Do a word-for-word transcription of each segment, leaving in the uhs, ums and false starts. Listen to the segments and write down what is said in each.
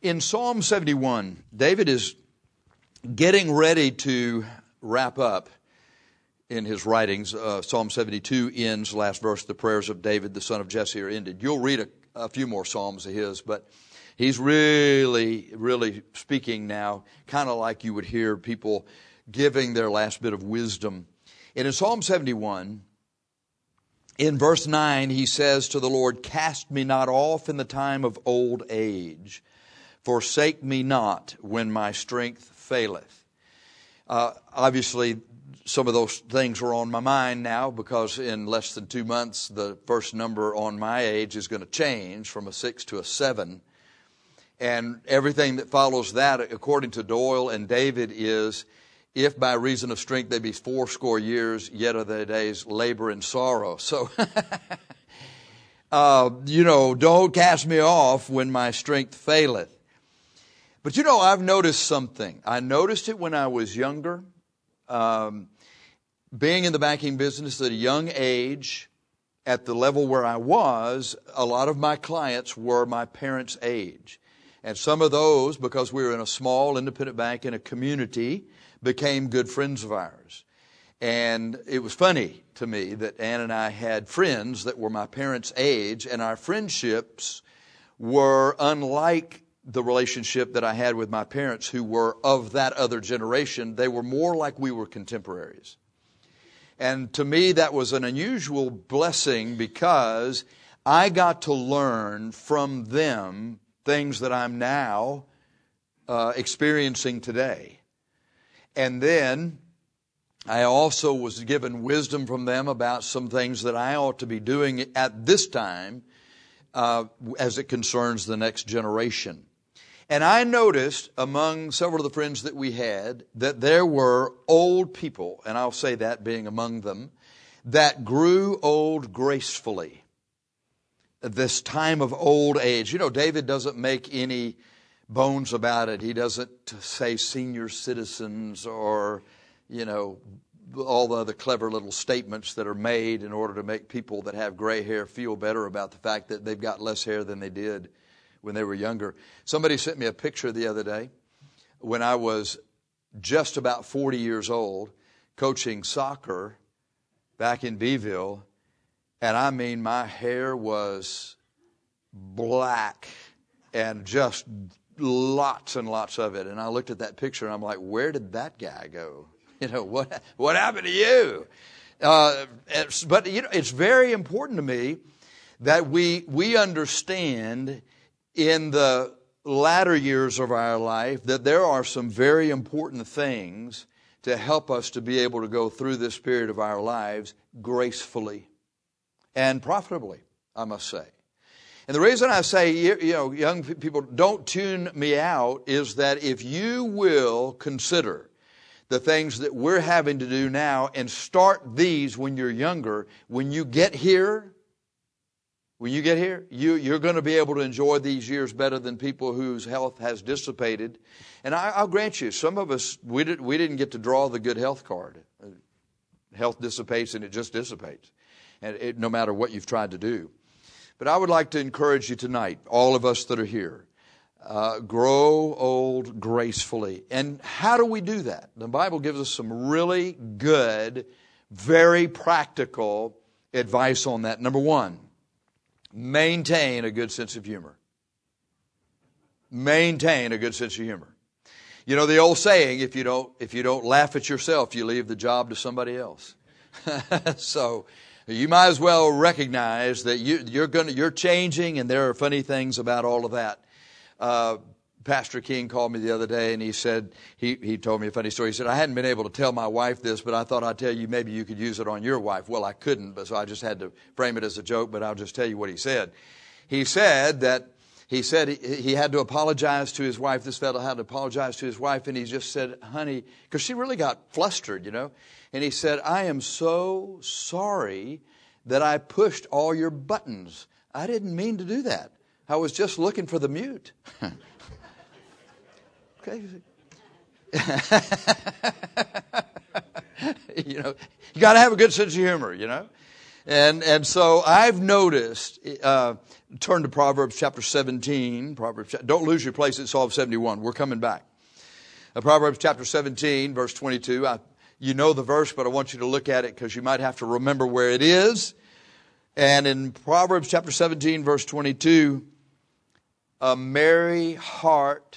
In Psalm seventy-one, David is getting ready to wrap up in his writings. Uh, Psalm seventy-two ends, last verse, the prayers of David, the son of Jesse, are ended. You'll read a, a few more Psalms of his, but he's really, really speaking now, kind of like you would hear people giving their last bit of wisdom. And in Psalm seventy-one, in verse nine, he says to the Lord, "Cast me not off in the time of old age. Forsake me not when my strength faileth." Uh, obviously, some of those things are on my mind now because in less than two months, the first number on my age is going to change from a six to a seven. And everything that follows that, according to Doyle and David, is, if by reason of strength they be fourscore years, yet are their days labor and sorrow. So, uh, you know, don't cast me off when my strength faileth. But you know, I've noticed something. I noticed it when I was younger. Um, being in the banking business at a young age, at the level where I was, a lot of my clients were my parents' age. And some of those, because we were in a small independent bank in a community, became good friends of ours. And it was funny to me that Ann and I had friends that were my parents' age, and our friendships were unlike the relationship that I had with my parents, who were of that other generation. They were more like we were contemporaries. And to me, that was an unusual blessing because I got to learn from them things that I'm now uh, experiencing today. And then I also was given wisdom from them about some things that I ought to be doing at this time uh, as it concerns the next generation. And I noticed among several of the friends that we had that there were old people, and I'll say that being among them, that grew old gracefully. This time of old age. You know, David doesn't make any bones about it. He doesn't say senior citizens or, you know, all the other clever little statements that are made in order to make people that have gray hair feel better about the fact that they've got less hair than they did when they were younger. Somebody sent me a picture the other day when I was just about forty years old coaching soccer back in Beeville. And I mean, my hair was black and just lots and lots of it. And I looked at that picture and I'm like, where did that guy go? You know, what what happened to you? Uh, but, you know, it's very important to me that we we understand in the latter years of our life that there are some very important things to help us to be able to go through this period of our lives gracefully and profitably, I must say. And the reason I say, you know, young people, don't tune me out, is that if you will consider the things that we're having to do now and start these when you're younger, when you get here, when you get here, you, you're going to be able to enjoy these years better than people whose health has dissipated. And I, I'll grant you, some of us, we, did, we didn't get to draw the good health card. Health dissipates and it just dissipates, and it, no matter what you've tried to do. But I would like to encourage you tonight, all of us that are here, uh, grow old gracefully. And how do we do that? The Bible gives us some really good, very practical advice on that. Number one, maintain a good sense of humor. Maintain a good sense of humor. You know the old saying, if you don't if you don't laugh at yourself, you leave the job to somebody else. So you might as well recognize that you, you're going you're changing, and there are funny things about all of that. Uh, Pastor King called me the other day, and he said, he, he told me a funny story. He said, I hadn't been able to tell my wife this, but I thought I'd tell you, maybe you could use it on your wife. Well, I couldn't, but so I just had to frame it as a joke, but I'll just tell you what he said. He said that, he said he, he had to apologize to his wife. This fellow had to apologize to his wife, and he just said, honey, because she really got flustered, you know. And he said, I am so sorry that I pushed all your buttons. I didn't mean to do that. I was just looking for the mute. Okay. You know, you got to have a good sense of humor, you know. And and so I've noticed, uh, turn to Proverbs chapter seventeen. Proverbs, don't lose your place at Psalm seventy-one. We're coming back. Uh, Proverbs chapter seventeen, verse twenty-two. I, you know the verse, but I want you to look at it because you might have to remember where it is. And in Proverbs chapter seventeen, verse twenty-two, a merry heart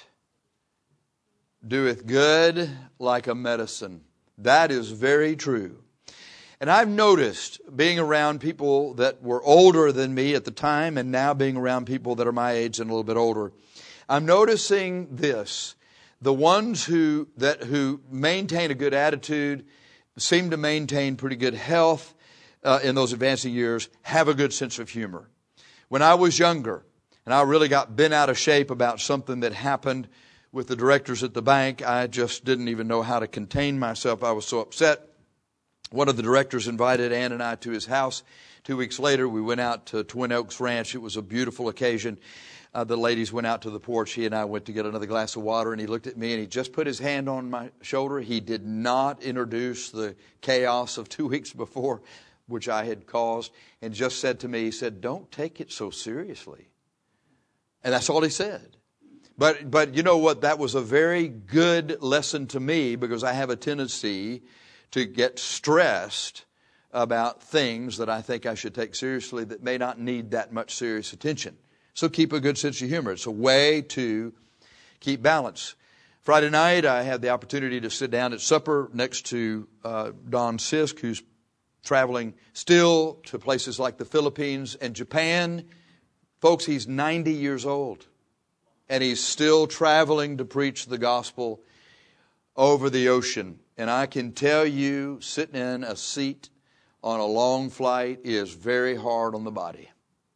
doeth good like a medicine. That is very true. And I've noticed, being around people that were older than me at the time and now being around people that are my age and a little bit older, I'm noticing this. The ones who that who maintain a good attitude, seem to maintain pretty good health uh, in those advancing years, have a good sense of humor. When I was younger, and I really got bent out of shape about something that happened with the directors at the bank, I just didn't even know how to contain myself. I was so upset. One of the directors invited Ann and I to his house. Two weeks later, we went out to Twin Oaks Ranch. It was a beautiful occasion. Uh, the ladies went out to the porch. He and I went to get another glass of water, and he looked at me, and he just put his hand on my shoulder. He did not introduce the chaos of two weeks before, which I had caused, and just said to me, he said, "Don't take it so seriously." And that's all he said. But, but you know what? That was a very good lesson to me, because I have a tendency to get stressed about things that I think I should take seriously that may not need that much serious attention. So keep a good sense of humor. It's a way to keep balance. Friday night, I had the opportunity to sit down at supper next to uh, Don Sisk, who's traveling still to places like the Philippines and Japan. Folks, he's ninety years old, and he's still traveling to preach the gospel over the ocean. And I can tell you, sitting in a seat on a long flight is very hard on the body.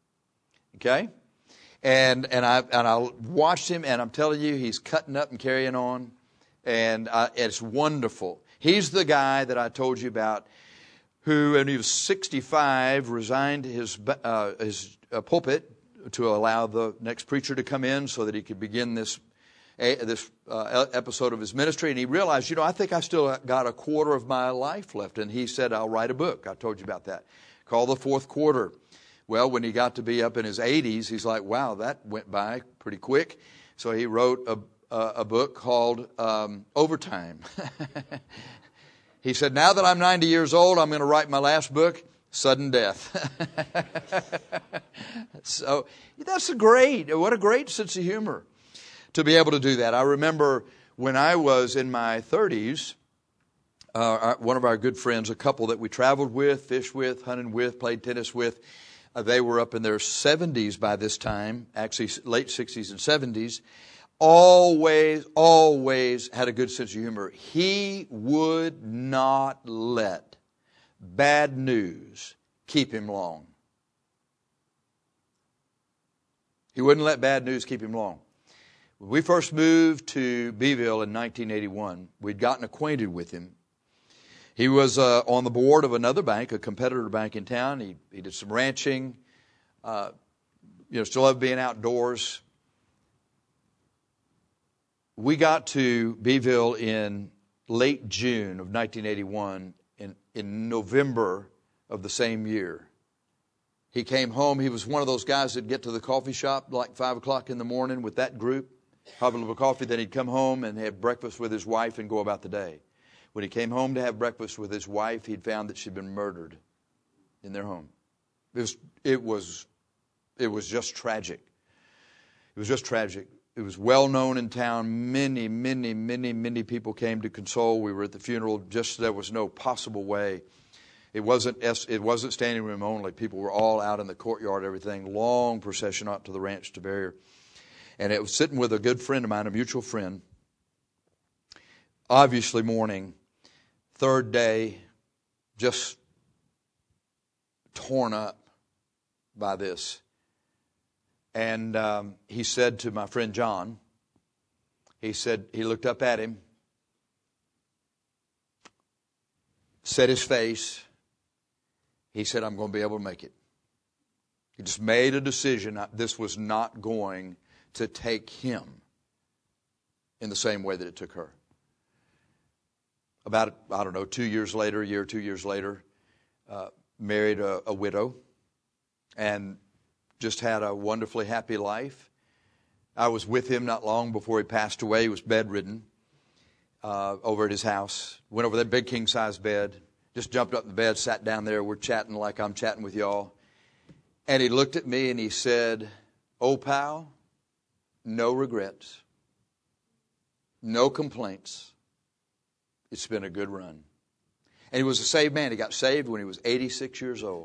Okay? And and I and I watched him, and I'm telling you, he's cutting up and carrying on, and I, it's wonderful. He's the guy that I told you about, who, when he was sixty-five, resigned his uh, his uh, pulpit to allow the next preacher to come in so that he could begin this a, this uh, episode of his ministry. And he realized, you know, I think I still got a quarter of my life left. And he said, "I'll write a book." I told you about that, called The Fourth Quarter. Well, when he got to be up in his eighties, he's like, wow, that went by pretty quick. So he wrote a, a, a book called um, Overtime. He said, now that I'm ninety years old, I'm going to write my last book, Sudden Death. So that's a great, what a great sense of humor to be able to do that. I remember when I was in my thirties, uh, one of our good friends, a couple that we traveled with, fished with, hunted with, played tennis with, Uh, they were up in their seventies by this time, actually late sixties and seventies, always, always had a good sense of humor. He would not let bad news keep him long. He wouldn't let bad news keep him long. When we first moved to Beeville in nineteen eighty-one, we'd gotten acquainted with him. He was uh, on the board of another bank, a competitor bank in town. He, he did some ranching, uh, you know, still loved being outdoors. We got to Beeville in late June of nineteen eighty-one. In, in November of the same year, he came home. He was one of those guys that get to the coffee shop like five o'clock in the morning with that group, have a little coffee. Then he'd come home and have breakfast with his wife and go about the day. When he came home to have breakfast with his wife, he'd found that she'd been murdered in their home. It was, it was, it was just tragic. It was just tragic. It was well known in town. Many, many, many, many people came to console. We were at the funeral. Just there was no possible way. It wasn't it wasn't standing room only. People were all out in the courtyard. Everything. Long procession out to the ranch to bury her. And it was sitting with a good friend of mine, a mutual friend. Obviously mourning. Third day, just torn up by this. And um, he said to my friend John, he said, he looked up at him, set his face. He said, I'm going to be able to make it. He just made a decision. This was not going to take him in the same way that it took her. About, I don't know, two years later, a year or two years later, uh, married a, a widow, and just had a wonderfully happy life. I was with him not long before he passed away. He was bedridden uh, over at his house. Went over that big king-size bed, just jumped up in the bed, sat down there. We're chatting like I'm chatting with y'all. And he looked at me and he said, "Oh, pal, no regrets, no complaints. It's been a good run." And he was a saved man. He got saved when he was eighty-six years old.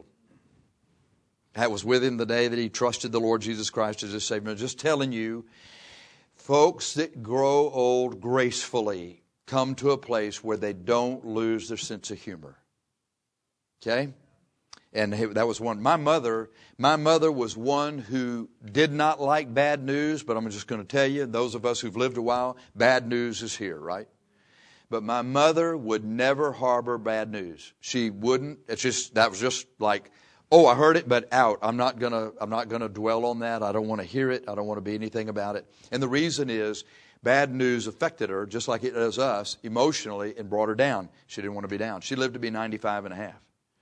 That was with him the day that he trusted the Lord Jesus Christ as his Savior. I'm just telling you, folks that grow old gracefully come to a place where they don't lose their sense of humor. Okay? And that was one. My mother, my mother was one who did not like bad news, but I'm just going to tell you, those of us who've lived a while, bad news is here, right? But my mother would never harbor bad news. She wouldn't. It's just, that was just like, oh, I heard it, but out. I'm not gonna, I'm not gonna dwell on that. I don't want to hear it. I don't want to be anything about it. And the reason is, bad news affected her just like it does us emotionally and brought her down. She didn't want to be down. She lived to be ninety-five and a half.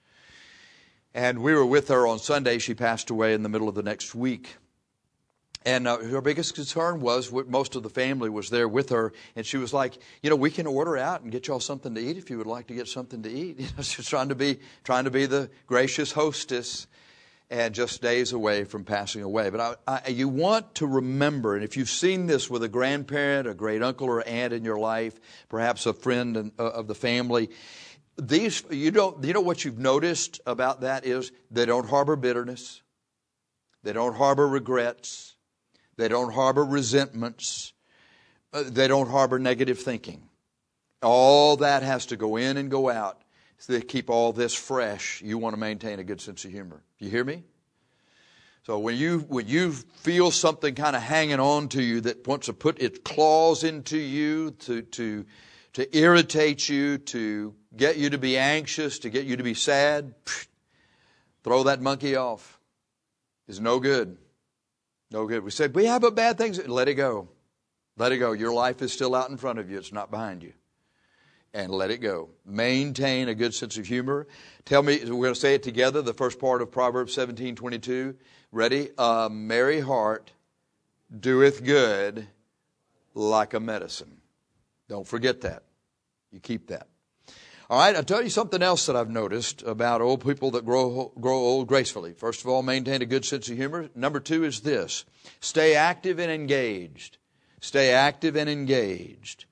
And we were with her on Sunday. She passed away in the middle of the next week. And uh, her biggest concern was most of the family was there with her. And she was like, you know, we can order out and get y'all something to eat if you would like to get something to eat. You know, she's trying to be trying to be the gracious hostess and just days away from passing away. But I, I, you want to remember, and if you've seen this with a grandparent, a great uncle or aunt in your life, perhaps a friend and, uh, of the family, these you don't you know what you've noticed about that is they don't harbor bitterness. They don't harbor regrets. They don't harbor resentments. Uh, they don't harbor negative thinking. All that has to go in and go out. So to keep all this fresh, you want to maintain a good sense of humor. You hear me? So when you when you feel something kind of hanging on to you that wants to put its claws into you to to to irritate you, to get you to be anxious, to get you to be sad, throw that monkey off. It's no good. No good. We said, we have but bad things. Let it go. Let it go. Your life is still out in front of you. It's not behind you. And let it go. Maintain a good sense of humor. Tell me, we're going to say it together, the first part of Proverbs seventeen twenty-two. Ready? A merry heart doeth good like a medicine. Don't forget that. You keep that. All right, I'll tell you something else that I've noticed about old people that grow grow old gracefully. First of all, maintain a good sense of humor. Number two is this. Stay active and engaged. Stay active and engaged.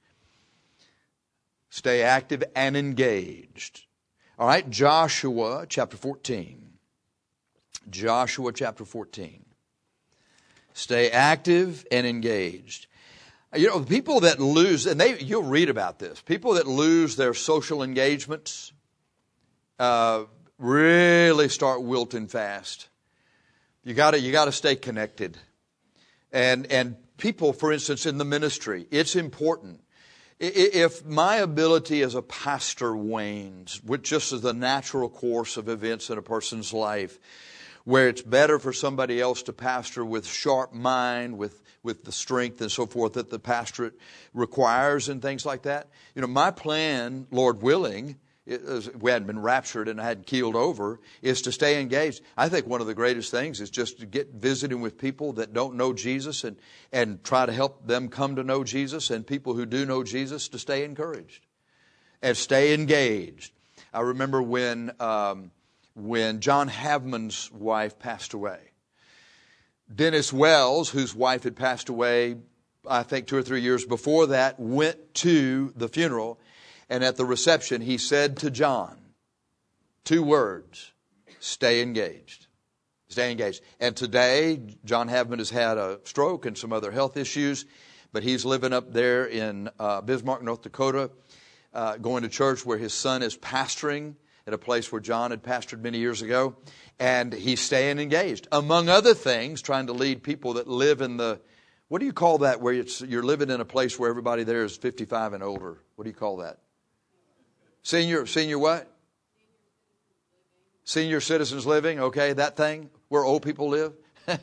Stay active and engaged. All right, Joshua chapter fourteen. Joshua chapter fourteen. Stay active and engaged. You know, the people that lose, and they you'll read about this, people that lose their social engagements uh, really start wilting fast. You got to you got to stay connected. And and people, for instance, in the ministry, it's important. If my ability as a pastor wanes, which just is the natural course of events in a person's life, where it's better for somebody else to pastor with sharp mind, with with the strength and so forth that the pastorate requires and things like that. You know, my plan, Lord willing, is, we hadn't been raptured and I hadn't keeled over, is to stay engaged. I think one of the greatest things is just to get visiting with people that don't know Jesus and, and try to help them come to know Jesus, and people who do know Jesus to stay encouraged and stay engaged. I remember when um, when John Havman's wife passed away. Dennis Wells, whose wife had passed away, I think two or three years before that, went to the funeral. And at the reception, he said to John, two words, stay engaged. Stay engaged. And today, John Havman has had a stroke and some other health issues, but he's living up there in uh, Bismarck, North Dakota, uh, going to church where his son is pastoring at a place where John had pastored many years ago. And he's staying engaged. Among other things, trying to lead people that live in the, what do you call that, where it's, you're living in a place where everybody there is fifty-five and older? What do you call that? Senior, senior what? Senior citizens living, okay, that thing, where old people live.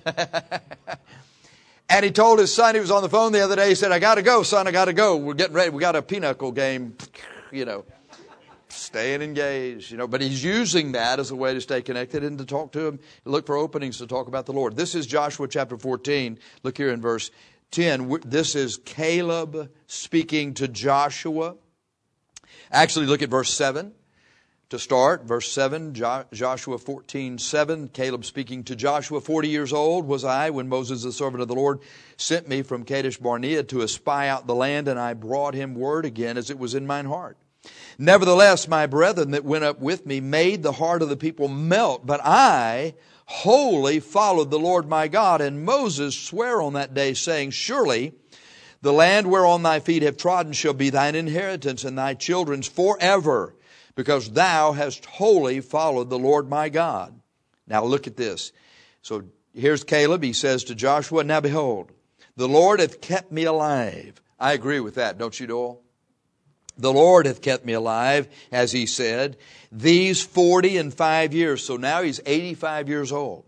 And he told his son, he was on the phone the other day, he said, I got to go, son, I got to go. We're getting ready. We got a pinochle game, you know. staying engaged, you know, but he's using that as a way to stay connected and to talk to him, to look for openings to talk about the Lord. This is Joshua chapter fourteen. Look here in verse ten. This is Caleb speaking to Joshua. Actually, look at verse seven to start. Verse seven, Joshua fourteen, seven. Caleb speaking to Joshua. Forty years old was I when Moses, the servant of the Lord, sent me from Kadesh Barnea to espy out the land, and I brought him word again as it was in mine heart. Nevertheless, my brethren that went up with me made the heart of the people melt, but I wholly followed the Lord my God. And Moses sware on that day, saying, Surely the land whereon thy feet have trodden shall be thine inheritance and thy children's forever, because thou hast wholly followed the Lord my God. Now look at this. So here's Caleb. He says to Joshua, Now behold, the Lord hath kept me alive. I agree with that, don't you, Doyle? The Lord hath kept me alive, as he said, these forty and five years. So now he's eighty-five years old.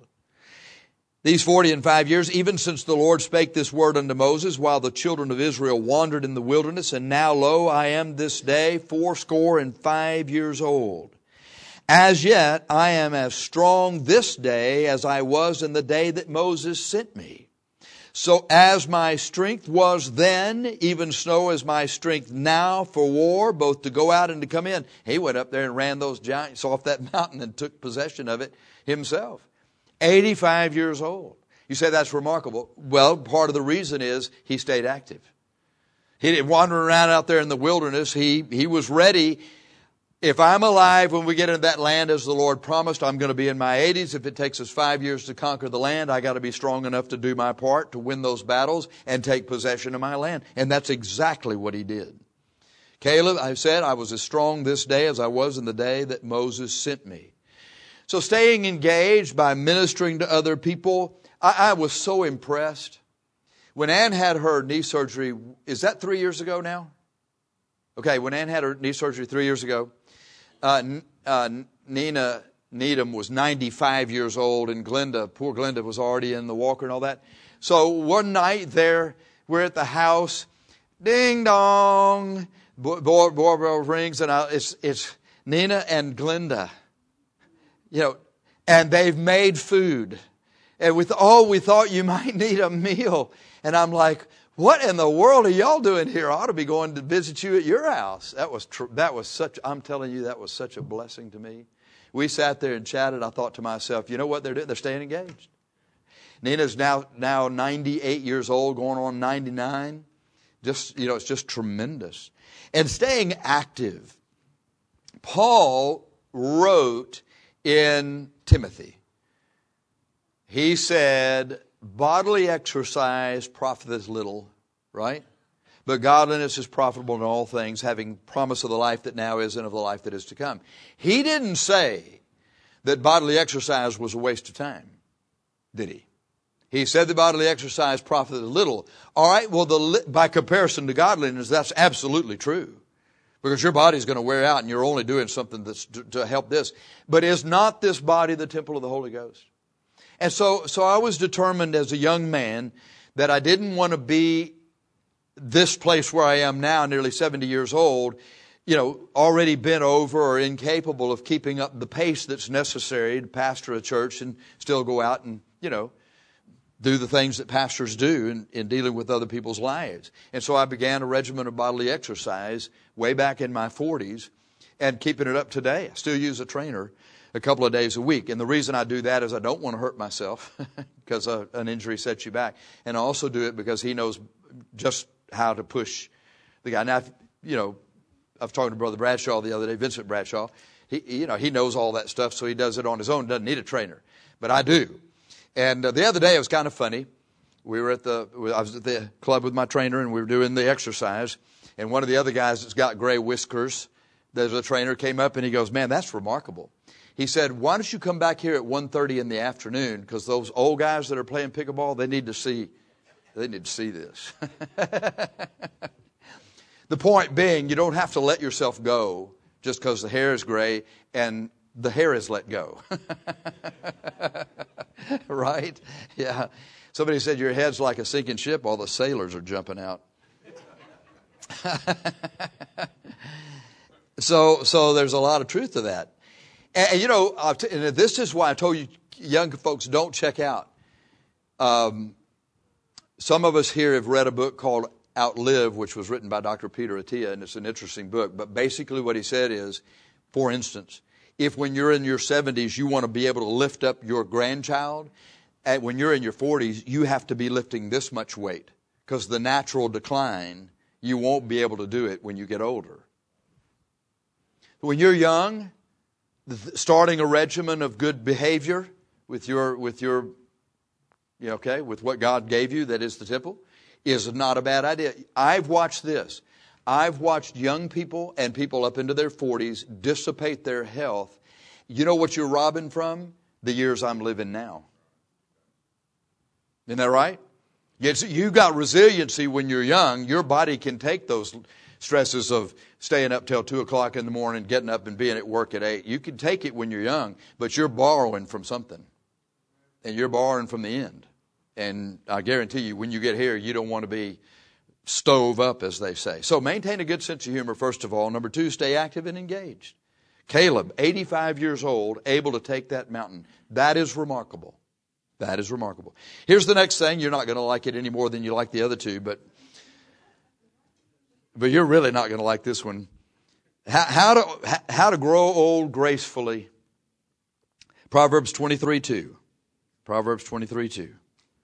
These forty and five years, even since the Lord spake this word unto Moses, while the children of Israel wandered in the wilderness, and now, lo, I am this day fourscore and five years old. As yet I am as strong this day as I was in the day that Moses sent me. So as my strength was then, even so is my strength now for war, both to go out and to come in. He went up there and ran those giants off that mountain and took possession of it himself. eighty-five years old. You say that's remarkable. Well, part of the reason is he stayed active. He didn't wander around out there in the wilderness. He, he was ready. If I'm alive when we get into that land as the Lord promised, I'm going to be in my eighties. If it takes us five years to conquer the land, I got to be strong enough to do my part, to win those battles and take possession of my land. And that's exactly what he did. Caleb, I said, I was as strong this day as I was in the day that Moses sent me. So staying engaged by ministering to other people, I, I was so impressed. When Ann had her knee surgery, is that three years ago now? Okay, when Ann had her knee surgery three years ago, Uh, uh, Nina Needham was ninety-five years old, and Glenda, poor Glenda, was already in the walker and all that. So one night there, we're at the house, ding dong, doorbell rings, and I, it's it's Nina and Glenda, you know, and they've made food, and we th- oh, we thought you might need a meal, and I'm like, what in the world are y'all doing here? I ought to be going to visit you at your house. That was tr- that was such, I'm telling you, that was such a blessing to me. We sat there and chatted. I thought to myself, you know what they're doing? They're staying engaged. Nina's now, now ninety-eight years old, going on ninety-nine. Just, you know, it's just tremendous. And staying active. Paul wrote in Timothy. He said, bodily exercise profiteth little, right? But godliness is profitable in all things, having promise of the life that now is and of the life that is to come. He didn't say that bodily exercise was a waste of time, did he? He said that bodily exercise profiteth little. All right, well, the, by comparison to godliness, that's absolutely true. Because your body's going to wear out and you're only doing something that's to, to help this. But is not this body the temple of the Holy Ghost? And so, so I was determined as a young man that I didn't want to be this place where I am now, nearly seventy years old, you know, already bent over or incapable of keeping up the pace that's necessary to pastor a church and still go out and, you know, do the things that pastors do in, in dealing with other people's lives. And so I began a regimen of bodily exercise way back in my forties and keeping it up today. I still use a trainer a couple of days a week. And the reason I do that is I don't want to hurt myself because uh, an injury sets you back. And I also do it because he knows just how to push the guy. Now, you know, I was talking to Brother Bradshaw the other day, Vincent Bradshaw. He, you know, he knows all that stuff, so he does it on his own. Doesn't need a trainer. But I do. And uh, the other day it was kind of funny. We were at the, I was at the club with my trainer and we were doing the exercise. And one of the other guys that's got gray whiskers, there's a trainer, came up and he goes, man, that's remarkable. He said, why don't you come back here at one thirty in the afternoon? Because those old guys that are playing pickleball, they need to see, they need to see this. The point being, you don't have to let yourself go just because the hair is gray and the hair is let go. Right? Yeah. Somebody said your head's like a sinking ship. All the sailors are jumping out. So, so there's a lot of truth to that. And, and you know, I'll t- and this is why I told you, young folks, don't check out. Um, some of us here have read a book called Outlive, which was written by Doctor Peter Attia, and it's an interesting book. But basically what he said is, for instance, if when you're in your seventies, you want to be able to lift up your grandchild, and when you're in your forties, you have to be lifting this much weight. Because the natural decline, you won't be able to do it when you get older. When you're young, starting a regimen of good behavior with your, with your, you know, okay, with what God gave you, that is the temple, is not a bad idea. I've watched this. I've watched young people and people up into their forties dissipate their health. You know what you're robbing from? The years I'm living now. Isn't that right? Yes, you've got resiliency when you're young. Your body can take those stresses of staying up till two o'clock in the morning, getting up and being at work at eight. You can take it when you're young, but you're borrowing from something. And you're borrowing from the end. And I guarantee you, when you get here, you don't want to be stove up, as they say. So maintain a good sense of humor, first of all. Number two, stay active and engaged. Caleb, eighty-five years old, able to take that mountain. That is remarkable. That is remarkable. Here's the next thing. You're not going to like it any more than you like the other two, but but you're really not going to like this one. How, how to how to grow old gracefully. Proverbs twenty-three two. Proverbs twenty-three two.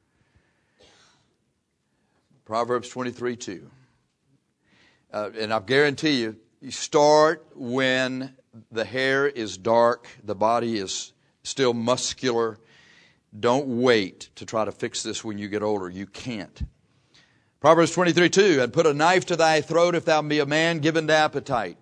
Proverbs twenty-three two. Uh, and I guarantee you, you start when the hair is dark, the body is still muscular. Don't wait to try to fix this when you get older. You can't. Proverbs twenty-three two, and put a knife to thy throat if thou be a man given to appetite.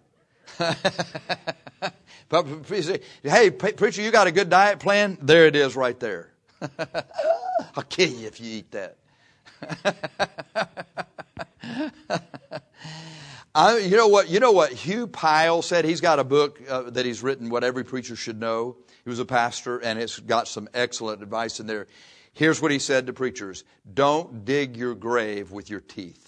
Hey, preacher, you got a good diet plan? There it is right there. I'll kill you if you eat that. I, you know what? You know what Hugh Pyle said? He's got a book uh, that he's written, What Every Preacher Should Know. He was a pastor, and it's got some excellent advice in there. Here's what he said to preachers. Don't dig your grave with your teeth.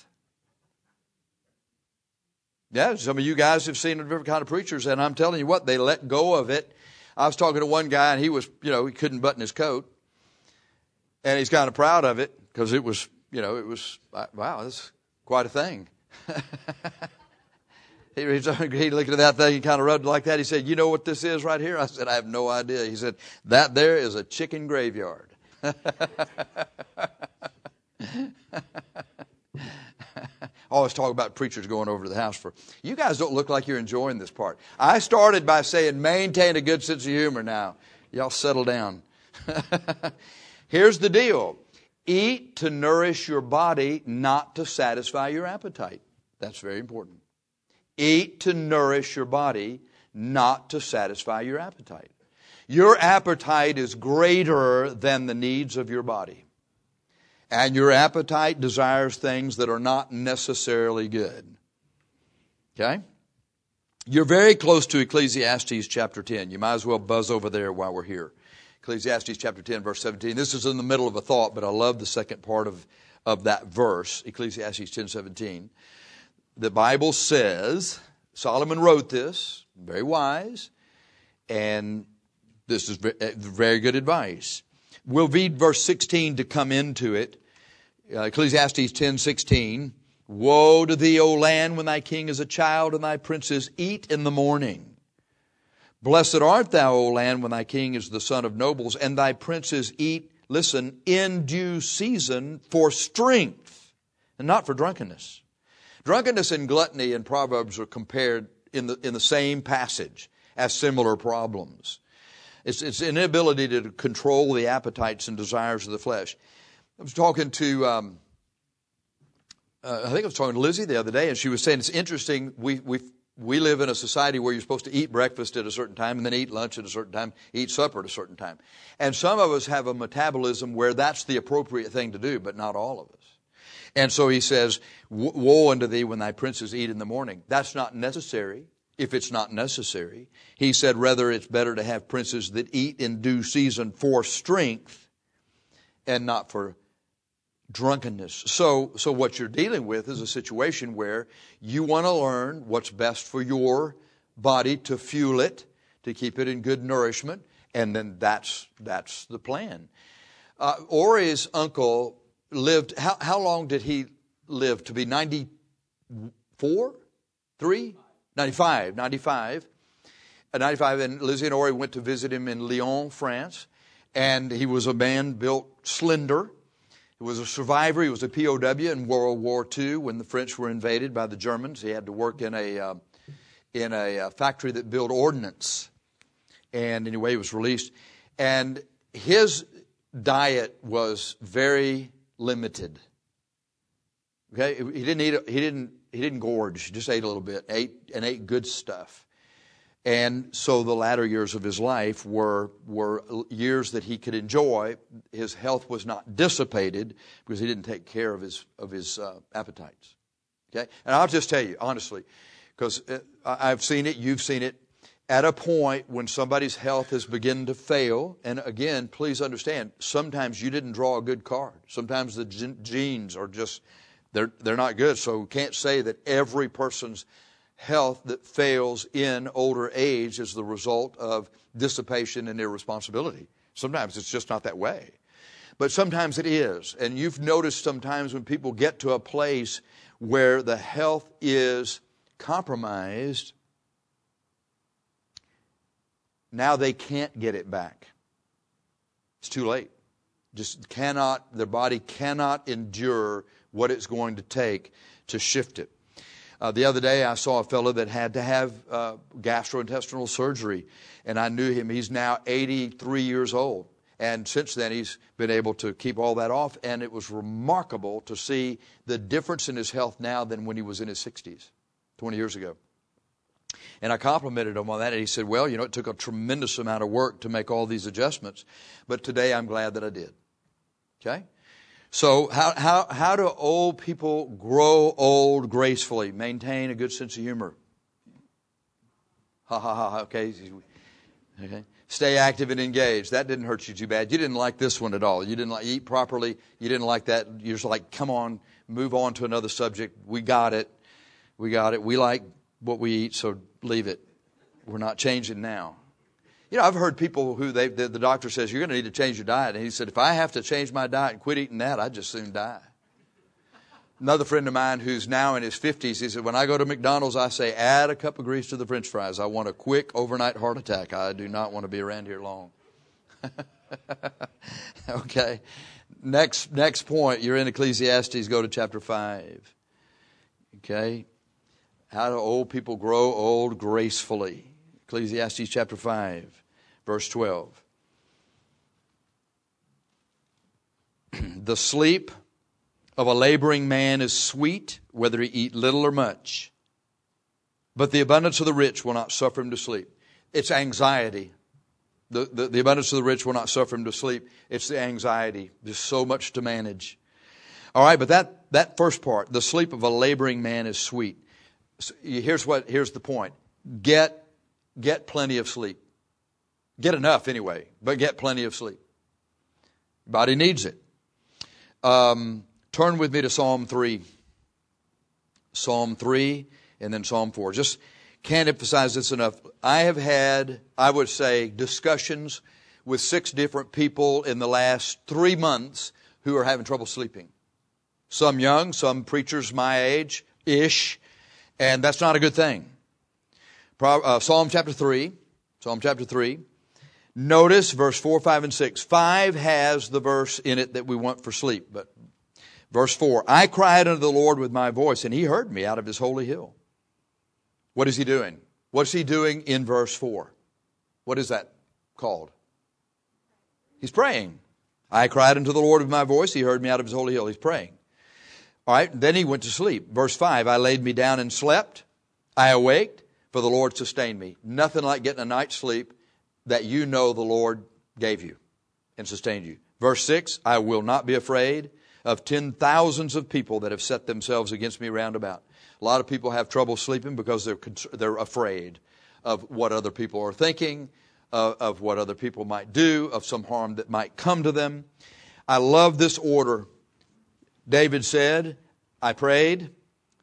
Yeah, some of you guys have seen different kind of preachers, and I'm telling you what, they let go of it. I was talking to one guy, and he was, you know, he couldn't button his coat. And he's kind of proud of it, because it was, you know, it was, wow, that's quite a thing. he, he looked at that thing and kind of rubbed like that. He said, you know what this is right here? I said, I have no idea. He said, that there is a chicken graveyard. Always talk about preachers going over to the house for, you guys don't look like you're enjoying this part. I started by saying maintain a good sense of humor now. Y'all settle down. Here's the deal. Eat to nourish your body, not to satisfy your appetite. That's very important. Eat to nourish your body, not to satisfy your appetite. Your appetite is greater than the needs of your body. And your appetite desires things that are not necessarily good. Okay? You're very close to Ecclesiastes chapter ten. You might as well buzz over there while we're here. Ecclesiastes chapter ten, verse seventeen. This is in the middle of a thought, but I love the second part of, of that verse, Ecclesiastes ten seventeen. The Bible says, Solomon wrote this, very wise, and this is very good advice. We'll read verse sixteen to come into it. Uh, Ecclesiastes ten sixteen. Woe to thee, O land, when thy king is a child and thy princes eat in the morning. Blessed art thou, O land, when thy king is the son of nobles and thy princes eat, listen, in due season for strength and not for drunkenness. Drunkenness and gluttony in Proverbs are compared in the, in the same passage as similar problems. It's, it's inability to control the appetites and desires of the flesh. I was talking to, um, uh, I think I was talking to Lizzie the other day, and she was saying it's interesting. We we we live in a society where you're supposed to eat breakfast at a certain time, and then eat lunch at a certain time, eat supper at a certain time. And some of us have a metabolism where that's the appropriate thing to do, but not all of us. And so he says, woe unto thee when thy princes eat in the morning. That's not necessary. If it's not necessary, he said, rather it's better to have princes that eat in due season for strength and not for drunkenness. So, so what you're dealing with is a situation where you want to learn what's best for your body to fuel it, to keep it in good nourishment, and then that's that's the plan. Uh, Ori's uncle lived, how, how long did he live? To be ninety-four? Three? ninety-five. ninety-five. At ninety-five, and Lizzie and Ori went to visit him in Lyon, France. And he was a man built slender. He was a survivor. He was a P O W in World War Two when the French were invaded by the Germans. He had to work in a uh, in a uh, factory that built ordnance. And anyway, he was released. And his diet was very limited. Okay, he didn't eat. He didn't. He didn't gorge. He just ate a little bit. Ate and ate good stuff. And so the latter years of his life were were years that he could enjoy. His health was not dissipated because he didn't take care of his of his uh, appetites. Okay, and I'll just tell you honestly, because I've seen it, you've seen it. At a point when somebody's health is beginning to fail, and again, please understand, sometimes you didn't draw a good card. Sometimes the genes are just they're they're not good. So we can't say that every person's health that fails in older age is the result of dissipation and irresponsibility. Sometimes it's just not that way. But sometimes it is. And you've noticed sometimes when people get to a place where the health is compromised, now they can't get it back. It's too late. Just cannot, their body cannot endure what it's going to take to shift it. Uh, the other day I saw a fellow that had to have uh, gastrointestinal surgery, and I knew him. He's now eighty-three years old, and since then he's been able to keep all that off, and it was remarkable to see the difference in his health now than when he was in his sixties, twenty years ago. And I complimented him on that, and he said, well, you know, it took a tremendous amount of work to make all these adjustments, but today I'm glad that I did. Okay? So how how how do old people grow old gracefully? Maintain a good sense of humor. Ha ha ha. Okay. Okay. Stay active and engaged. That didn't hurt you too bad. You didn't like this one at all. You didn't like eat properly. You didn't like that. You're just like, come on, move on to another subject. We got it. We got it. We like what we eat, so leave it. We're not changing now. You know, I've heard people who they, the, the doctor says, you're going to need to change your diet. And he said, if I have to change my diet and quit eating that, I'd just soon die. Another friend of mine who's now in his fifties, he said, when I go to McDonald's, I say, add a cup of grease to the French fries. I want a quick overnight heart attack. I do not want to be around here long. Okay. Next, next point. You're in Ecclesiastes. Go to chapter five. Okay. How do old people grow old gracefully? Ecclesiastes chapter five, verse twelve. The sleep of a laboring man is sweet, whether he eat little or much. But the abundance of the rich will not suffer him to sleep. It's anxiety. The, the, the abundance of the rich will not suffer him to sleep. It's the anxiety. There's so much to manage. All right, but that, that first part, the sleep of a laboring man is sweet. So here's what, here's the point. Get Get plenty of sleep. Get enough anyway, but get plenty of sleep. Body needs it. Um, turn with me to Psalm three. Psalm three and then Psalm four. Just can't emphasize this enough. I have had, I would say, discussions with six different people in the last three months who are having trouble sleeping. Some young, some preachers my age-ish, and that's not a good thing. Uh, Psalm chapter three, Psalm chapter three. Notice verse four, five, and six. Five has the verse in it that we want for sleep. But verse four, I cried unto the Lord with my voice, and he heard me out of his holy hill. What is he doing? What's he doing in verse four? What is that called? He's praying. I cried unto the Lord with my voice, he heard me out of his holy hill. He's praying. All right, then he went to sleep. Verse five, I laid me down and slept. I awaked. For the Lord sustained me. Nothing like getting a night's sleep that you know the Lord gave you and sustained you. Verse six, I will not be afraid of ten thousands of people that have set themselves against me round about. A lot of people have trouble sleeping because they're they're afraid of what other people are thinking, uh, of what other people might do, of some harm that might come to them. I love this order. David said, I prayed,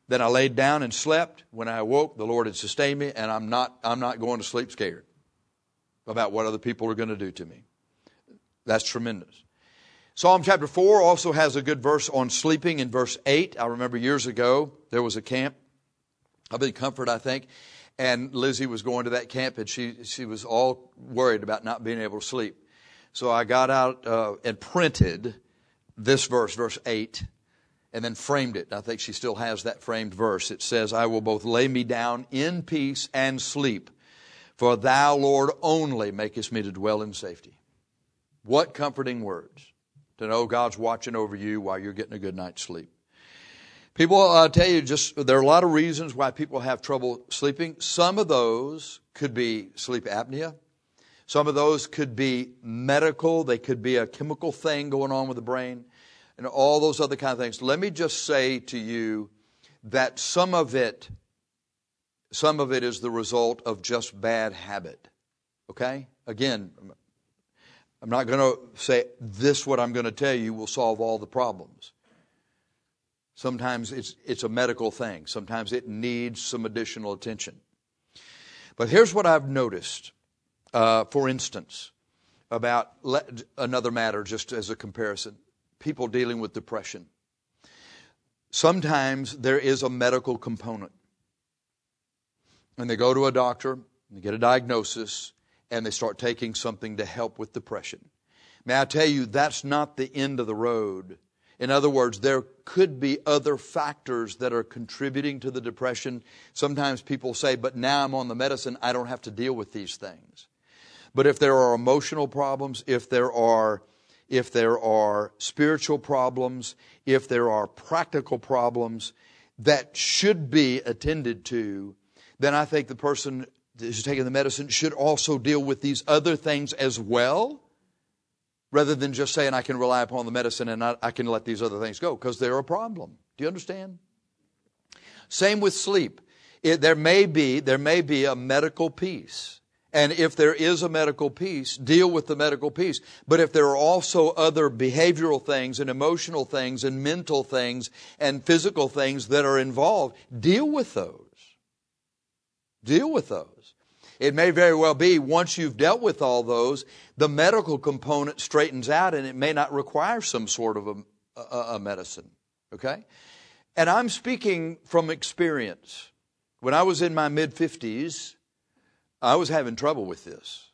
Then I laid down and slept. When I awoke, the Lord had sustained me, and I'm not, I'm not going to sleep scared about what other people are going to do to me. That's tremendous. Psalm chapter four also has a good verse on sleeping in verse eight. I remember years ago, there was a camp up in Comfort, I think, and Lizzie was going to that camp, and she, she was all worried about not being able to sleep. So I got out uh, and printed this verse, verse eight, and then framed it. I think she still has that framed verse. It says, I will both lay me down in peace and sleep, for thou, Lord, only makest me to dwell in safety. What comforting words to know God's watching over you while you're getting a good night's sleep. People, I'll tell you, just there are a lot of reasons why people have trouble sleeping. Some of those could be sleep apnea. Some of those could be medical. They could be a chemical thing going on with the brain and all those other kind of things. Let me just say to you that some of it, some of it is the result of just bad habit. Okay? Again, I'm not going to say this, what I'm going to tell you will solve all the problems. Sometimes it's it's a medical thing. Sometimes it needs some additional attention. But here's what I've noticed, uh, for instance, about le- another matter, just as a comparison. People dealing with depression. Sometimes there is a medical component. And they go to a doctor, they get a diagnosis, and they start taking something to help with depression. May I tell you, that's not the end of the road. In other words, there could be other factors that are contributing to the depression. Sometimes people say, but now I'm on the medicine, I don't have to deal with these things. But if there are emotional problems, if there are, if there are spiritual problems, if there are practical problems that should be attended to, then I think the person who's taking the medicine should also deal with these other things as well, rather than just saying I can rely upon the medicine and I, I can let these other things go, because they're a problem. Do you understand? Same with sleep. It, there may be there may be a medical piece. And if there is a medical piece, deal with the medical piece. But if there are also other behavioral things and emotional things and mental things and physical things that are involved, deal with those. Deal with those. It may very well be once you've dealt with all those, the medical component straightens out and it may not require some sort of a, a, a medicine. Okay? And I'm speaking from experience. When I was in my mid-fifties, I was having trouble with this.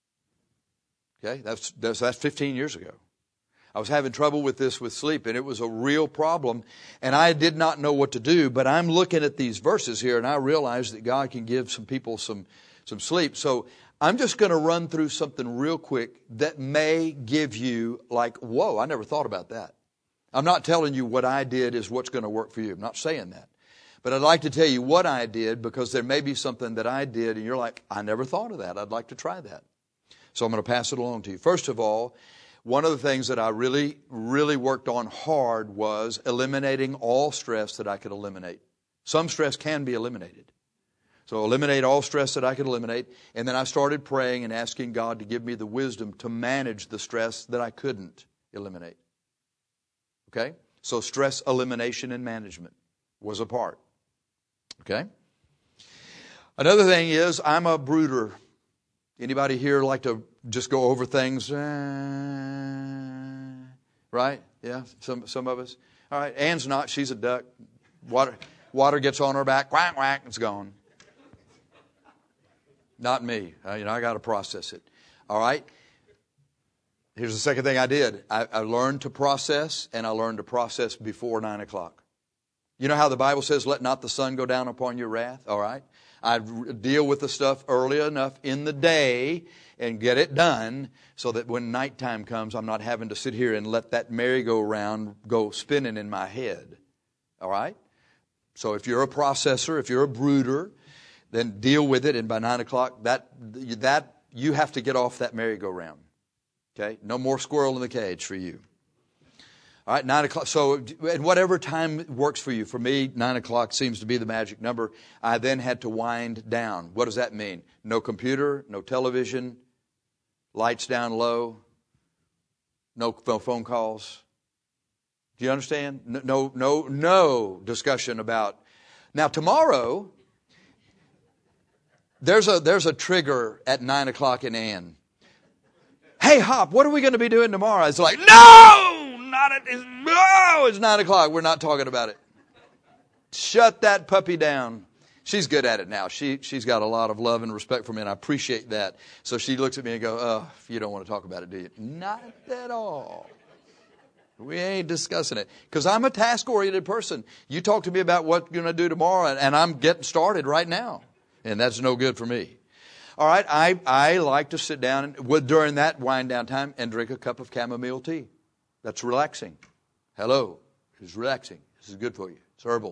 Okay? That's, that's, that's fifteen years ago. I was having trouble with this with sleep, and it was a real problem, and I did not know what to do, but I'm looking at these verses here, and I realize that God can give some people some some sleep. So I'm just going to run through something real quick that may give you like, whoa, I never thought about that. I'm not telling you what I did is what's going to work for you. I'm not saying that. But I'd like to tell you what I did, because there may be something that I did and you're like, I never thought of that. I'd like to try that. So I'm going to pass it along to you. First of all, one of the things that I really, really worked on hard was eliminating all stress that I could eliminate. Some stress can be eliminated. So eliminate all stress that I could eliminate. And then I started praying and asking God to give me the wisdom to manage the stress that I couldn't eliminate. Okay? So stress elimination and management was a part. Okay? Another thing is, I'm a brooder. Anybody here like to just go over things? Uh, right? Yeah, some some of us. All right, Ann's not. She's a duck. Water water gets on her back. Quack, quack, it's gone. Not me. Uh, you know, I got to process it. All right? Here's the second thing I did. I, I learned to process, and I learned to process before nine o'clock. You know how the Bible says, let not the sun go down upon your wrath? All right? I deal with the stuff early enough in the day and get it done so that when nighttime comes, I'm not having to sit here and let that merry-go-round go spinning in my head. All right? So if you're a processor, if you're a brooder, then deal with it, and by nine o'clock, that that you have to get off that merry-go-round. Okay? No more squirrel in the cage for you. All right, nine o'clock. So, at whatever time works for you. For me, nine o'clock seems to be the magic number. I then had to wind down. What does that mean? No computer, no television, lights down low, no phone calls. Do you understand? No, no, no discussion about Now tomorrow, there's a there's a trigger at nine o'clock in Ann. Hey, Hop, what are we going to be doing tomorrow? It's like, no, not at it's, no, it's nine o'clock. We're not talking about it. Shut that puppy down. She's good at it now. She, she's got a lot of love and respect for me, and I appreciate that. So she looks at me and goes, oh, you don't want to talk about it, do you? Not at all. We ain't discussing it. Because I'm a task-oriented person. You talk to me about what you're going to do tomorrow, and I'm getting started right now. And that's no good for me. All right, I, I like to sit down and, during that wind-down time and drink a cup of chamomile tea. That's relaxing. Hello. It's relaxing. This is good for you. It's herbal.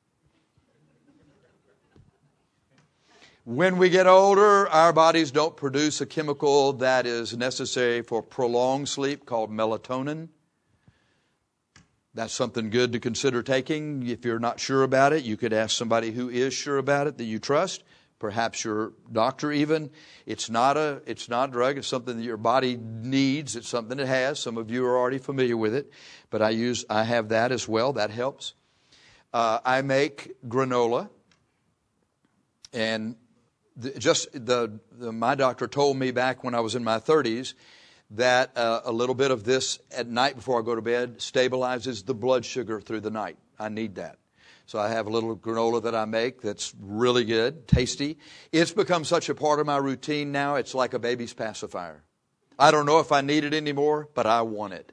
When we get older, our bodies don't produce a chemical that is necessary for prolonged sleep called melatonin. That's something good to consider taking. If you're not sure about it, you could ask somebody who is sure about it that you trust, perhaps your doctor even. It's not a, it's not a drug. It's something that your body needs. It's something it has. Some of you are already familiar with it, but I use, I have that as well. That helps. Uh, I make granola, and The, just the, the my doctor told me back when I was in my thirties that uh, a little bit of this at night before I go to bed stabilizes the blood sugar through the night. I need that. So I have a little granola that I make that's really good, tasty. It's become such a part of my routine now, it's like a baby's pacifier. I don't know if I need it anymore, but I want it.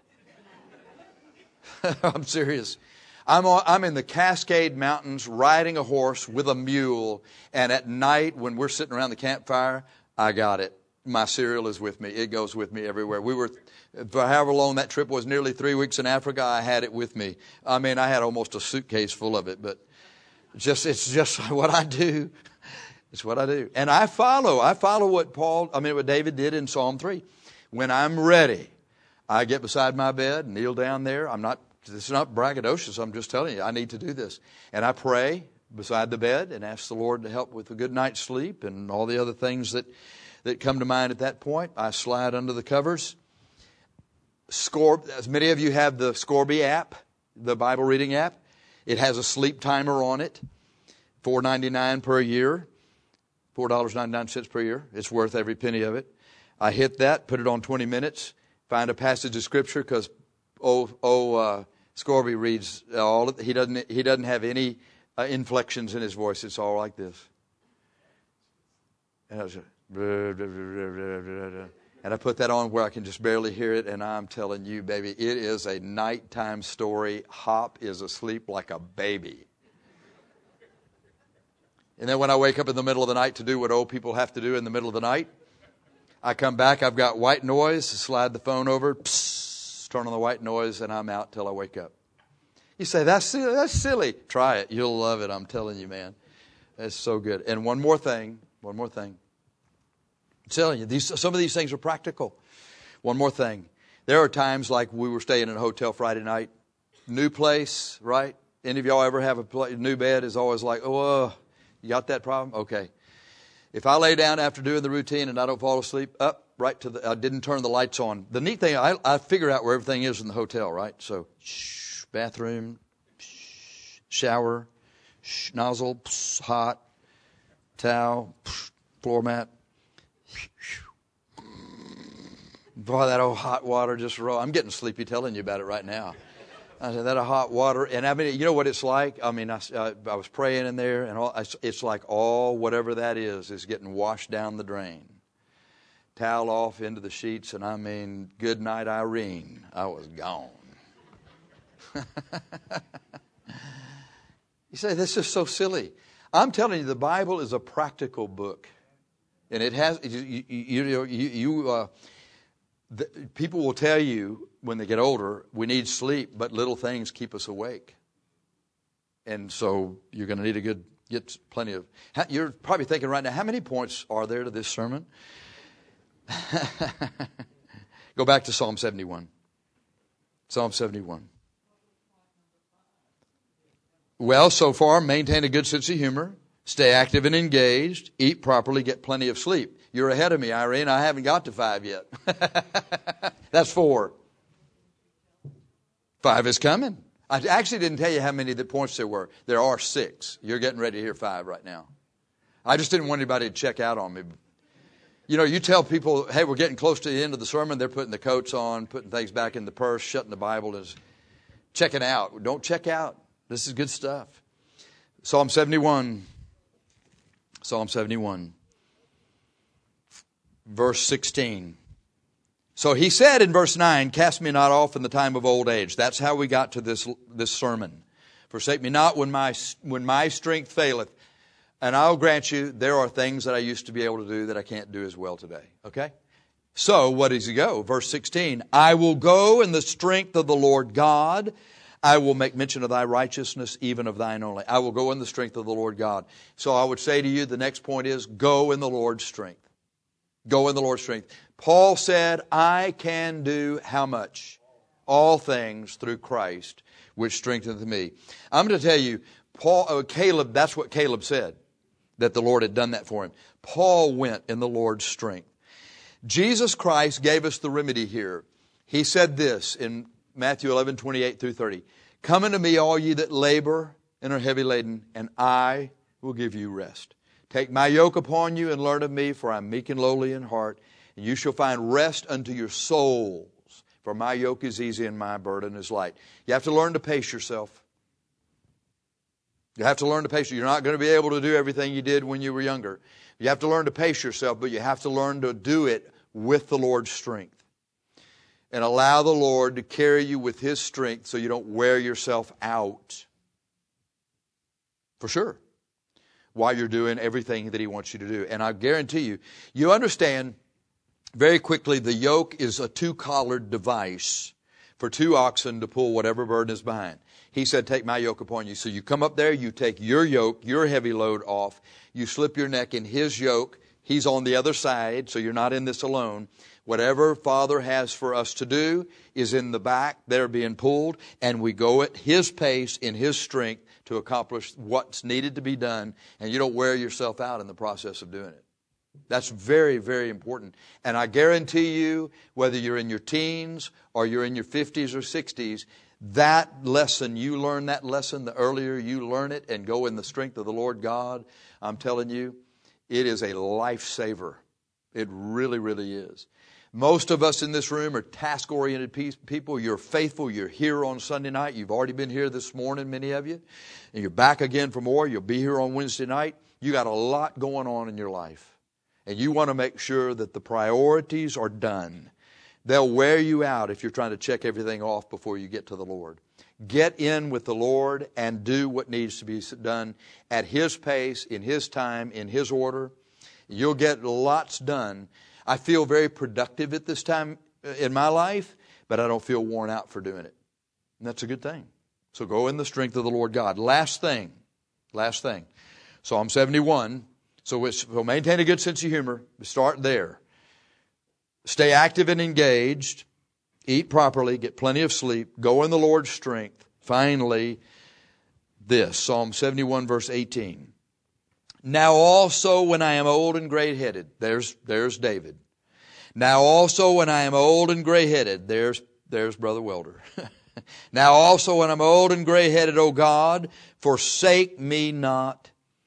I'm serious. I'm, I'm in the Cascade Mountains riding a horse with a mule, and at night when we're sitting around the campfire, I got it. My cereal is with me. It goes with me everywhere. We were, for however long that trip was, nearly three weeks in Africa, I had it with me. I mean, I had almost a suitcase full of it, but just it's just what I do. It's what I do. And I follow. I follow what Paul, I mean, what David did in Psalm three. When I'm ready, I get beside my bed, kneel down there. I'm not This is not braggadocious. I'm just telling you, I need to do this. And I pray beside the bed and ask the Lord to help with a good night's sleep and all the other things that, that come to mind at that point. I slide under the covers. Scorb, as many of you have the Scorby app, the Bible reading app. It has a sleep timer on it, four dollars and ninety-nine cents per year, four dollars and ninety-nine cents per year. It's worth every penny of it. I hit that, put it on twenty minutes, find a passage of Scripture because Oh, oh, uh, Scorby reads all. He doesn't. He doesn't have any uh, inflections in his voice. It's all like this. And I, was, and I put that on where I can just barely hear it. And I'm telling you, baby, it is a nighttime story. Hop is asleep like a baby. And then when I wake up in the middle of the night to do what old people have to do in the middle of the night, I come back. I've got white noise. Slide the phone over. Psst. Turn on the white noise, and I'm out till I wake up. You say, that's silly. That's silly. Try it. You'll love it. I'm telling you, man. It's so good. And one more thing. One more thing. I'm telling you, these, some of these things are practical. One more thing. There are times like we were staying in a hotel Friday night. New place, right? Any of y'all ever have a play, new bed is always like, oh, uh, you got that problem? Okay. If I lay down after doing the routine and I don't fall asleep, up. Right to the, I didn't turn the lights on. The neat thing, I, I figure out where everything is in the hotel, right? So, shh, bathroom, shh, shower, shh, nozzle, shh, hot, towel, shh, floor mat. Boy, that old hot water just roll. I'm getting sleepy telling you about it right now. I said, that hot water, and I mean, you know what it's like? I mean, I, I, I was praying in there, and all, it's like all whatever that is is getting washed down the drain. Towel off into the sheets, and I mean, good night, Irene. I was gone. You say, this is so silly. I'm telling you, the Bible is a practical book. And it has, you, you, you, you uh, the, people will tell you when they get older, we need sleep, but little things keep us awake. And so you're going to need a good, get plenty of, you're probably thinking right now, how many points are there to this sermon? Go back to Psalm seventy-one. Psalm seventy-one. Well, so far, maintain a good sense of humor, stay active and engaged, eat properly, get plenty of sleep. You're ahead of me, Irene. I haven't got to five yet. That's four. Five is coming. I actually didn't tell you how many the points there were. There are six. You're getting ready to hear five right now. I just didn't want anybody to check out on me. You know, you tell people, hey, we're getting close to the end of the sermon. They're putting the coats on, putting things back in the purse, shutting the Bible, and checking out. Don't check out. This is good stuff. Psalm seventy-one. Psalm seventy-one. Verse sixteen. So he said in verse nine, cast me not off in the time of old age. That's how we got to this, this sermon. Forsake me not when my, when my strength faileth. And I'll grant you, there are things that I used to be able to do that I can't do as well today. Okay? So, what does he go? Verse sixteen, I will go in the strength of the Lord God. I will make mention of thy righteousness, even of thine only. I will go in the strength of the Lord God. So I would say to you, the next point is, go in the Lord's strength. Go in the Lord's strength. Paul said, I can do how much? All things through Christ, which strengtheneth me. I'm going to tell you, Paul, uh, Caleb, that's what Caleb said, that the Lord had done that for him. Paul went in the Lord's strength. Jesus Christ gave us the remedy here. He said this in Matthew eleven, twenty-eight through thirty. Come unto me, all ye that labor and are heavy laden, and I will give you rest. Take my yoke upon you and learn of me, for I am meek and lowly in heart, and you shall find rest unto your souls. For my yoke is easy and my burden is light. You have to learn to pace yourself. You have to learn to pace yourself. You're not going to be able to do everything you did when you were younger. You have to learn to pace yourself, but you have to learn to do it with the Lord's strength. And allow the Lord to carry you with His strength so you don't wear yourself out. For sure. While you're doing everything that He wants you to do. And I guarantee you, you understand very quickly the yoke is a two-collared device for two oxen to pull whatever burden is behind. He said, take my yoke upon you. So you come up there, you take your yoke, your heavy load off, you slip your neck in His yoke. He's on the other side, so you're not in this alone. Whatever Father has for us to do is in the back. They're being pulled, and we go at His pace, in His strength, to accomplish what's needed to be done, and you don't wear yourself out in the process of doing it. That's very, very important. And I guarantee you, whether you're in your teens or you're in your fifties or sixties, that lesson, you learn that lesson, the earlier you learn it and go in the strength of the Lord God, I'm telling you, it is a lifesaver. It really, really is. Most of us in this room are task-oriented people. You're faithful. You're here on Sunday night. You've already been here this morning, many of you. And you're back again for more. You'll be here on Wednesday night. You got a lot going on in your life. And you want to make sure that the priorities are done. They'll wear you out if you're trying to check everything off before you get to the Lord. Get in with the Lord and do what needs to be done at His pace, in His time, in His order. You'll get lots done. I feel very productive at this time in my life, but I don't feel worn out for doing it. And that's a good thing. So go in the strength of the Lord God. Last thing. Last thing. Psalm seventy-one. So, it's, so maintain a good sense of humor. Start there. Stay active and engaged. Eat properly. Get plenty of sleep. Go in the Lord's strength. Finally, this. Psalm seventy-one verse eighteen. Now also when I am old and gray-headed. There's, there's David. Now also when I am old and gray-headed. There's, there's Brother Welder. Now also when I'm old and gray-headed, O God, forsake me not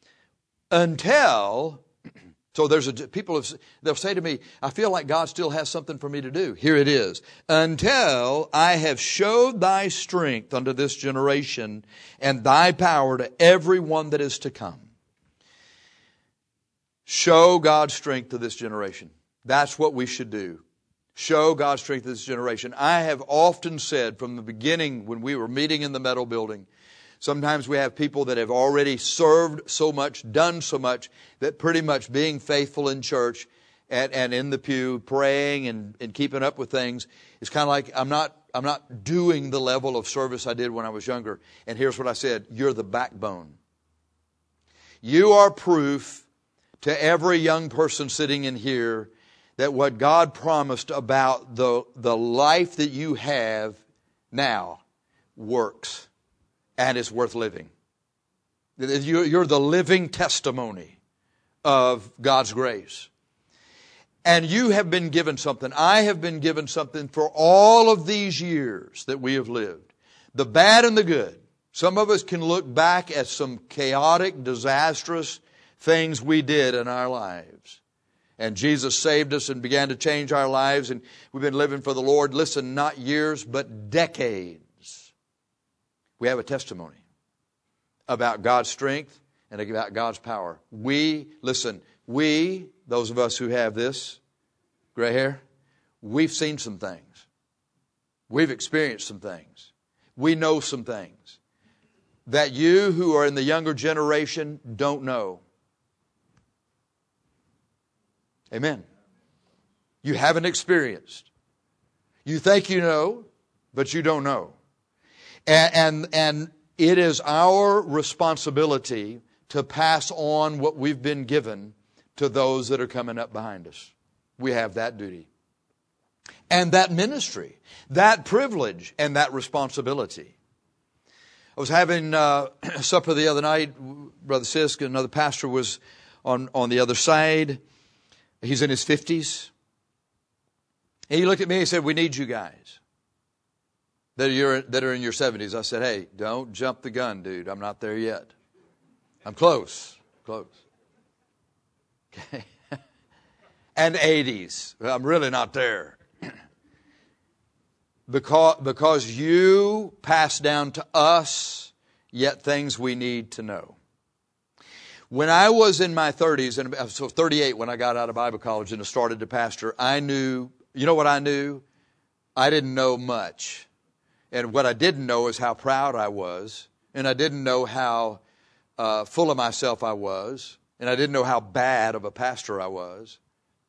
until... So there's a, people, have, they'll say to me, I feel like God still has something for me to do. Here it is. Until I have showed thy strength unto this generation and thy power to every one that is to come. Show God's strength to this generation. That's what we should do. Show God's strength to this generation. I have often said from the beginning when we were meeting in the metal building, sometimes we have people that have already served so much, done so much, that pretty much being faithful in church and, and in the pew, praying and, and keeping up with things, is kind of like, I'm not, I'm not doing the level of service I did when I was younger. And here's what I said, you're the backbone. You are proof to every young person sitting in here that what God promised about the, the life that you have now works. And it's worth living. You're the living testimony of God's grace. And you have been given something. I have been given something for all of these years that we have lived. The bad and the good. Some of us can look back at some chaotic, disastrous things we did in our lives. And Jesus saved us and began to change our lives, and we've been living for the Lord, listen, not years, but decades. We have a testimony about God's strength and about God's power. We, listen, we, those of us who have this gray hair, we've seen some things. We've experienced some things. We know some things that you who are in the younger generation don't know. Amen. You haven't experienced. You think you know, but you don't know. And, and, and it is our responsibility to pass on what we've been given to those that are coming up behind us. We have that duty. And that ministry, that privilege, and that responsibility. I was having uh, supper the other night. Brother Sisk, another pastor, was on, on the other side. He's in his fifties. And he looked at me and he said, we need you guys that are, that are in your seventies. I said, hey, don't jump the gun, dude. I'm not there yet. I'm close. Close. Okay. And eighties. I'm really not there. Because, because you pass down to us yet things we need to know. When I was in my thirties, and so thirty-eight when I got out of Bible college and started to pastor, I knew, you know what I knew? I didn't know much. And what I didn't know is how proud I was. And I didn't know how uh, full of myself I was. And I didn't know how bad of a pastor I was.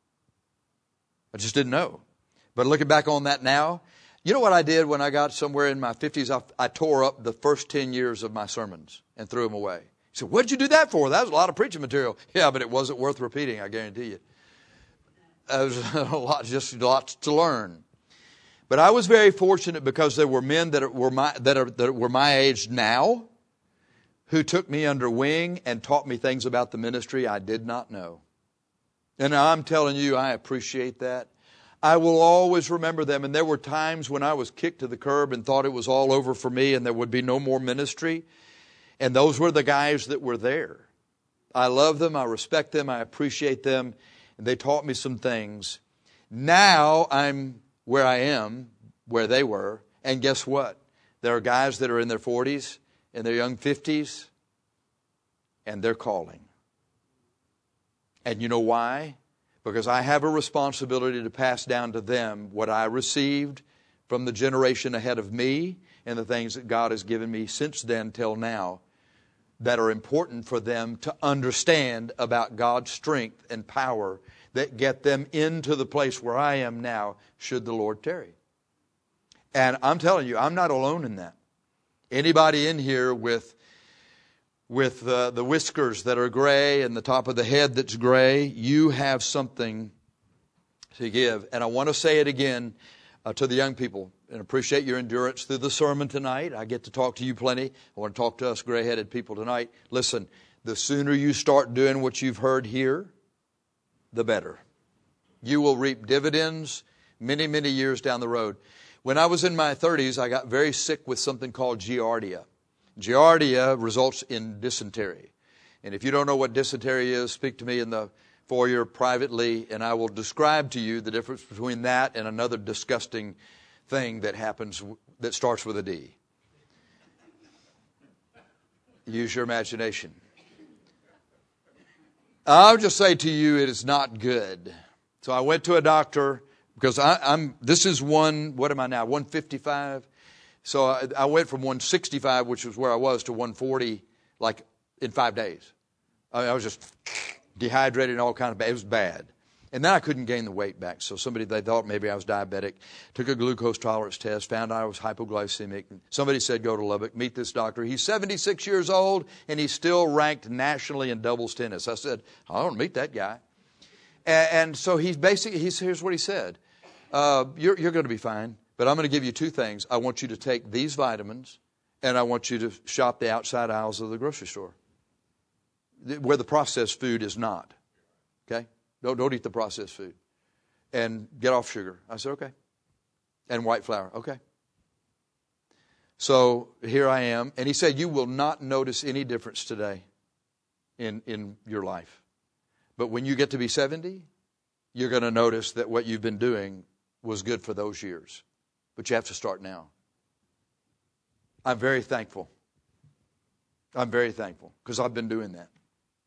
I just didn't know. But looking back on that now, you know what I did when I got somewhere in my fifties? I, I tore up the first ten years of my sermons and threw them away. He said, what did you do that for? That was a lot of preaching material. Yeah, but it wasn't worth repeating, I guarantee you. There was a lot, just lots to learn. But I was very fortunate because there were men that were my, that are, that were my age now who took me under wing and taught me things about the ministry I did not know. And I'm telling you, I appreciate that. I will always remember them. And there were times when I was kicked to the curb and thought it was all over for me and there would be no more ministry. And those were the guys that were there. I love them. I respect them. I appreciate them. And they taught me some things. Now I'm where I am, where they were. And guess what? There are guys that are in their forties, in their young fifties, and they're calling. And you know why? Because I have a responsibility to pass down to them what I received from the generation ahead of me and the things that God has given me since then till now that are important for them to understand about God's strength and power that get them into the place where I am now, should the Lord tarry. And I'm telling you, I'm not alone in that. Anybody in here with with uh, the whiskers that are gray and the top of the head that's gray, you have something to give. And I want to say it again uh, to the young people, and appreciate your endurance through the sermon tonight. I get to talk to you plenty. I want to talk to us gray-headed people tonight. Listen, the sooner you start doing what you've heard here, the better. You will reap dividends many, many years down the road. When I was in my thirties, I got very sick with something called Giardia. Giardia results in dysentery. And if you don't know what dysentery is, speak to me in the foyer privately, and I will describe to you the difference between that and another disgusting thing that happens that starts with a D. Use your imagination. I'll just say to you, it is not good. So I went to a doctor because I, I'm. This is one. What am I now? one fifty-five. So I, I went from one sixty-five, which was where I was, to one forty, like in five days. I, I was just dehydrated and all kind of bad. It was bad. And then I couldn't gain the weight back. So somebody, they thought maybe I was diabetic, took a glucose tolerance test, found out I was hypoglycemic. Somebody said, go to Lubbock, meet this doctor. He's seventy-six years old, and he's still ranked nationally in doubles tennis. I said, I don't meet that guy. And, and so he's basically, he's, here's what he said. Uh, you're, you're going to be fine, but I'm going to give you two things. I want you to take these vitamins, and I want you to shop the outside aisles of the grocery store, where the processed food is not. Okay? Don't, don't eat the processed food. And get off sugar. I said, okay. And white flour. Okay. So here I am. And he said, you will not notice any difference today in, in your life. But when you get to be seventy, you're going to notice that what you've been doing was good for those years. But you have to start now. I'm very thankful. I'm very thankful because I've been doing that.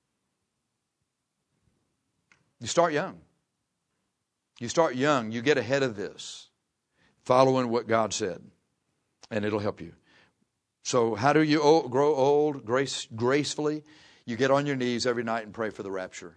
You start young. You start young. You get ahead of this, following what God said, and it'll help you. So how do you old, grow old grace, gracefully? You get on your knees every night and pray for the rapture.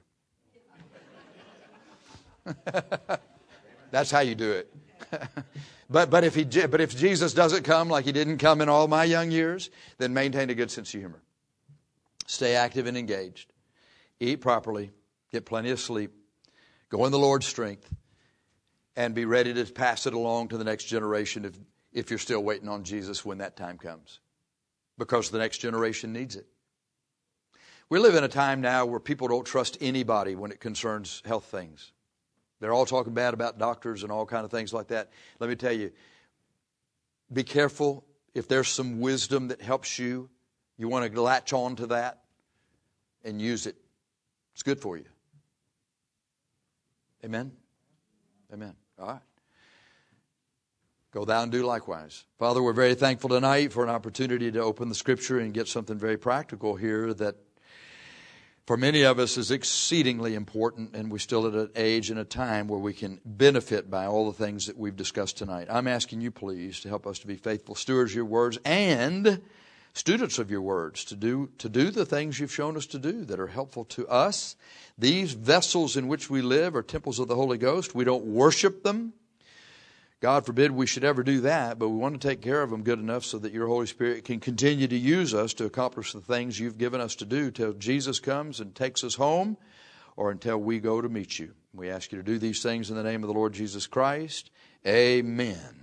That's how you do it. but but if he but if Jesus doesn't come like he didn't come in all my young years, then maintain a good sense of humor. Stay active and engaged. Eat properly. Get plenty of sleep. Go in the Lord's strength. And be ready to pass it along to the next generation if, if you're still waiting on Jesus when that time comes. Because the next generation needs it. We live in a time now where people don't trust anybody when it concerns health things. They're all talking bad about doctors and all kind of things like that. Let me tell you, be careful. If there's some wisdom that helps you, you want to latch on to that and use it. It's good for you. Amen? Amen. All right. Go thou and do likewise. Father, we're very thankful tonight for an opportunity to open the Scripture and get something very practical here that for many of us is exceedingly important, and we're still at an age and a time where we can benefit by all the things that we've discussed tonight. I'm asking you, please, to help us to be faithful stewards of your words and students of your words, to do to do the things you've shown us to do that are helpful to us. These vessels in which we live are temples of the Holy Ghost. We don't worship them. God forbid we should ever do that, but we want to take care of them good enough so that your Holy Spirit can continue to use us to accomplish the things you've given us to do till Jesus comes and takes us home or until we go to meet you. We ask you to do these things in the name of the Lord Jesus Christ. Amen.